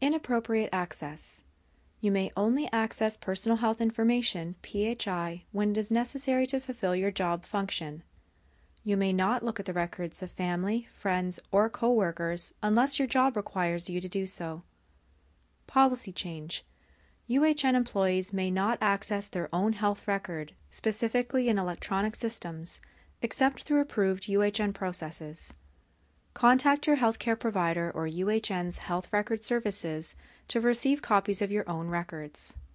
Inappropriate access. You may only access personal health information, PHI, when it is necessary to fulfill your job function. You may not look at the records of family, friends, or coworkers unless your job requires you to do so. Policy change. UHN employees may not access their own health record, specifically in electronic systems, except through approved UHN processes. Contact your healthcare provider or UHN's health record services to receive copies of your own records.